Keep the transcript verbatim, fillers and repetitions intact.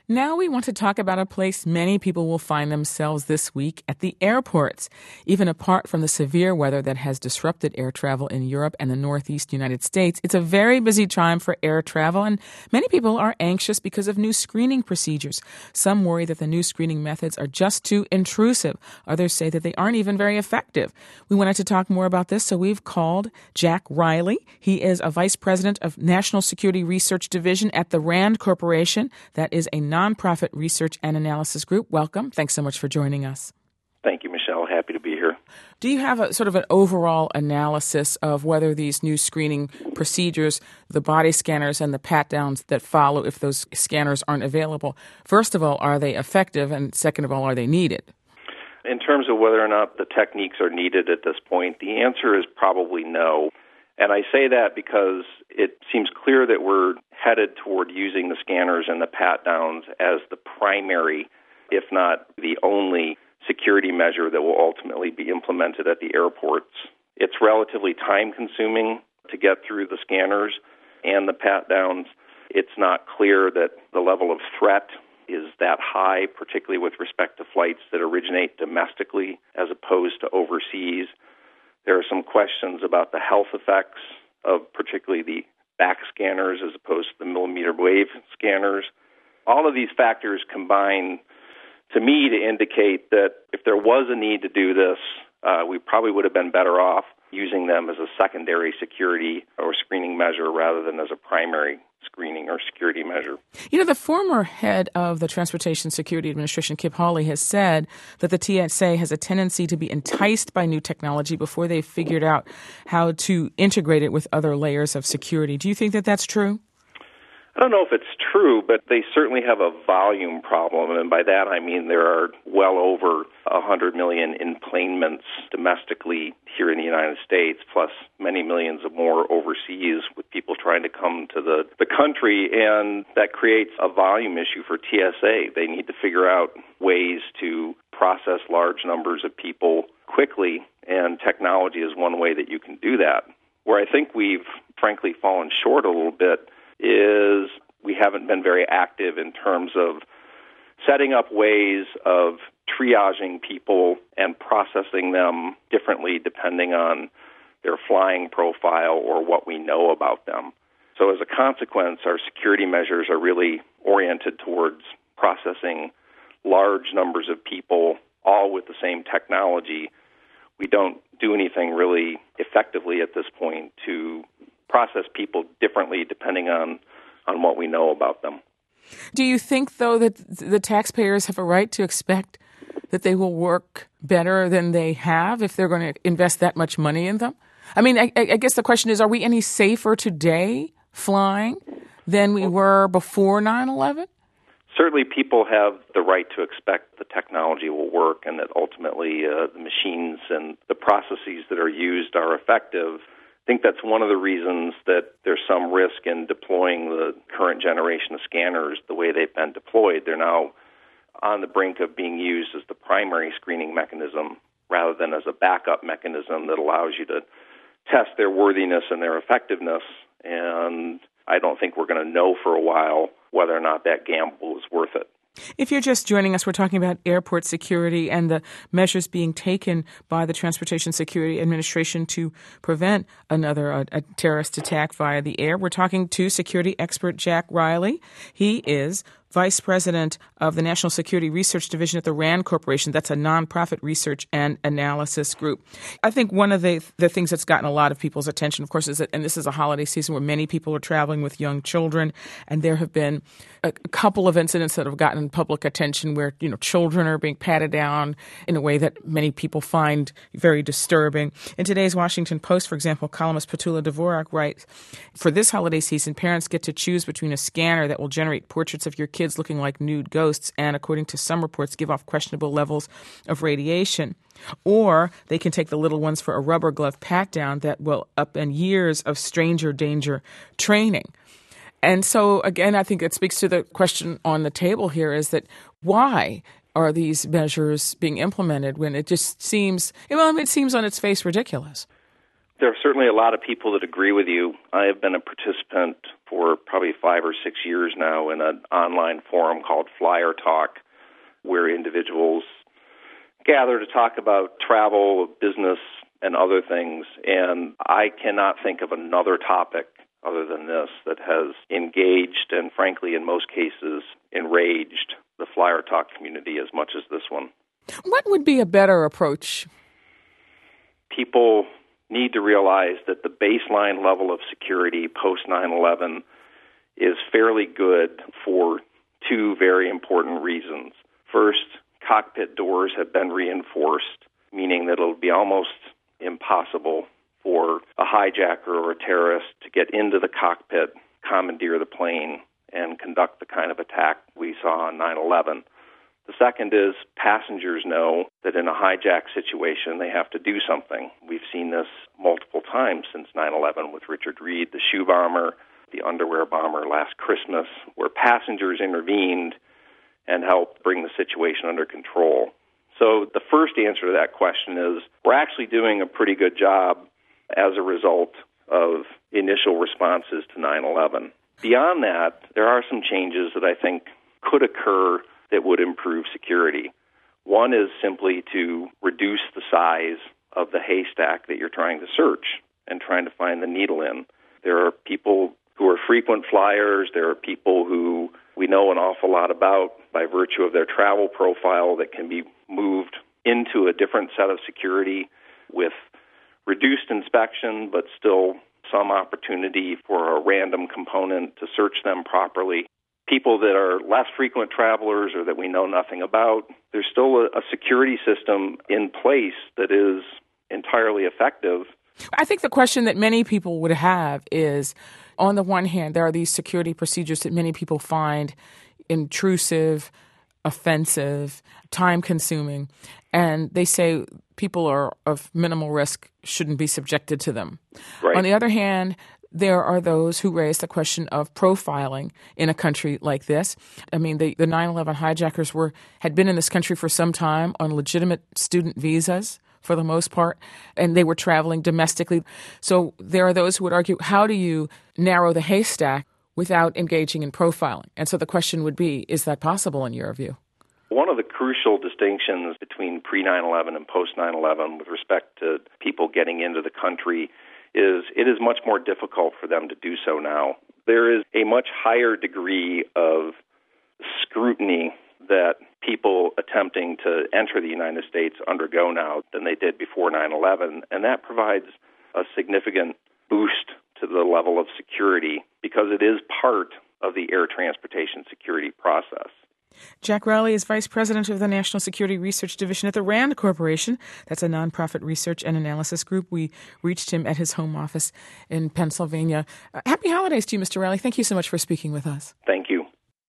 Now we want to talk about a place many people will find themselves this week at the airports. Even apart from the severe weather that has disrupted air travel in Europe and the Northeast United States, it's a very busy time for air travel, and many people are anxious because of new screening procedures. Some worry that the new screening methods are just too intrusive. Others say that they aren't even very effective. We wanted to talk more about this, so we've called Jack Riley. He is a vice president of National Security Research Division at the RAND Corporation. That is a nonprofit research and analysis group. Welcome. Thanks so much for joining us. Thank you, Michelle. Happy to be here. Do you have a sort of an overall analysis of whether these new screening procedures, the body scanners and the pat-downs that follow if those scanners aren't available, first of all, are they effective? And second of all, are they needed? In terms of whether or not the techniques are needed at this point, the answer is probably no. And I say that because it seems clear that we're headed toward using the scanners and the pat-downs as the primary, if not the only, security measure that will ultimately be implemented at the airports. It's relatively time-consuming to get through the scanners and the pat-downs. It's not clear that the level of threat is that high, particularly with respect to flights that originate domestically as opposed to overseas. There are some questions about the health effects of particularly the back scanners as opposed to the millimeter wave scanners. All of these factors combine, to me, to indicate that if there was a need to do this, uh, we probably would have been better off using them as a secondary security or screening measure rather than as a primary screening or security measure. You know, the former head of the Transportation Security Administration, Kip Hawley, has said that the T S A has a tendency to be enticed by new technology before they've figured out how to integrate it with other layers of security. Do you think that that's true? I don't know if it's true, but they certainly have a volume problem, and by that I mean there are well over one hundred million enplanements domestically here in the United States, plus many millions of more overseas with people trying to come to the, the country, and that creates a volume issue for T S A. They need to figure out ways to process large numbers of people quickly, and technology is one way that you can do that. Where I think we've frankly fallen short a little bit is we haven't been very active in terms of setting up ways of triaging people and processing them differently depending on their flying profile or what we know about them. So as a consequence, our security measures are really oriented towards processing large numbers of people, all with the same technology. We don't do anything really effectively at this point to process people differently depending on, on what we know about them. Do you think, though, that the taxpayers have a right to expect that they will work better than they have if they're going to invest that much money in them? I mean, I, I guess the question is, are we any safer today flying than we were before nine eleven? Certainly people have the right to expect the technology will work and that ultimately uh, the machines and the processes that are used are effective. I think that's one of the reasons that there's some risk in deploying the current generation of scanners the way they've been deployed. They're now on the brink of being used as the primary screening mechanism rather than as a backup mechanism that allows you to test their worthiness and their effectiveness. And I don't think we're going to know for a while whether or not that gamble is worth it. If you're just joining us, we're talking about airport security and the measures being taken by the Transportation Security Administration to prevent another uh, a terrorist attack via the air. We're talking to security expert Jack Riley. He is Vice President of the National Security Research Division at the RAND Corporation. That's a nonprofit research and analysis group. I think one of the, the things that's gotten a lot of people's attention, of course, is that, and this is a holiday season where many people are traveling with young children, and there have been a, a couple of incidents that have gotten public attention where, you know, children are being patted down in a way that many people find very disturbing. In today's Washington Post, for example, columnist Petula Dvorak writes, for this holiday season, parents get to choose between a scanner that will generate portraits of your kids looking like nude ghosts and, according to some reports, give off questionable levels of radiation. Or they can take the little ones for a rubber glove pat-down that will upend years of stranger danger training. And so, again, I think it speaks to the question on the table here is that why are these measures being implemented when it just seems, well, it seems on its face ridiculous? There are certainly a lot of people that agree with you. I have been a participant for probably five or six years now in an online forum called Flyer Talk, where individuals gather to talk about travel, business, and other things. And I cannot think of another topic other than this that has engaged and, frankly, in most cases, enraged the Flyer Talk community as much as this one. What would be a better approach? People need to realize that the baseline level of security post nine eleven is fairly good for two very important reasons. First, cockpit doors have been reinforced, meaning that it'll be almost impossible for a hijacker or a terrorist to get into the cockpit, commandeer the plane, and conduct the kind of attack we saw on nine eleven. The second is passengers know that in a hijack situation they have to do something. We've seen this multiple times since nine eleven with Richard Reed, the shoe bomber, the underwear bomber last Christmas, where passengers intervened and helped bring the situation under control. So the first answer to that question is we're actually doing a pretty good job as a result of initial responses to nine eleven. Beyond that, there are some changes that I think could occur that would improve security. One is simply to reduce the size of the haystack that you're trying to search and trying to find the needle in. There are people who are frequent flyers. There are people who we know an awful lot about by virtue of their travel profile that can be moved into a different set of security with reduced inspection, but still some opportunity for a random component to search them properly. People that are less frequent travelers or that we know nothing about, there's still a, a security system in place that is entirely effective. I think the question that many people would have is, on the one hand, there are these security procedures that many people find intrusive, offensive, time-consuming, and they say people are of minimal risk shouldn't be subjected to them. Right. On the other hand, there are those who raise the question of profiling in a country like this. I mean, the, the nine eleven hijackers were had been in this country for some time on legitimate student visas for the most part, and they were traveling domestically. So there are those who would argue, how do you narrow the haystack without engaging in profiling? And so the question would be, is that possible in your view? One of the crucial distinctions between pre nine eleven and post nine eleven with respect to people getting into the country is it is much more difficult for them to do so now. There is a much higher degree of scrutiny that people attempting to enter the United States undergo now than they did before nine eleven, and that provides a significant boost to the level of security because it is part of the air transportation security process. Jack Rowley is Vice President of the National Security Research Division at the RAND Corporation. That's a nonprofit research and analysis group. We reached him at his home office in Pennsylvania. Uh, happy holidays to you, Mister Rowley. Thank you so much for speaking with us. Thank you.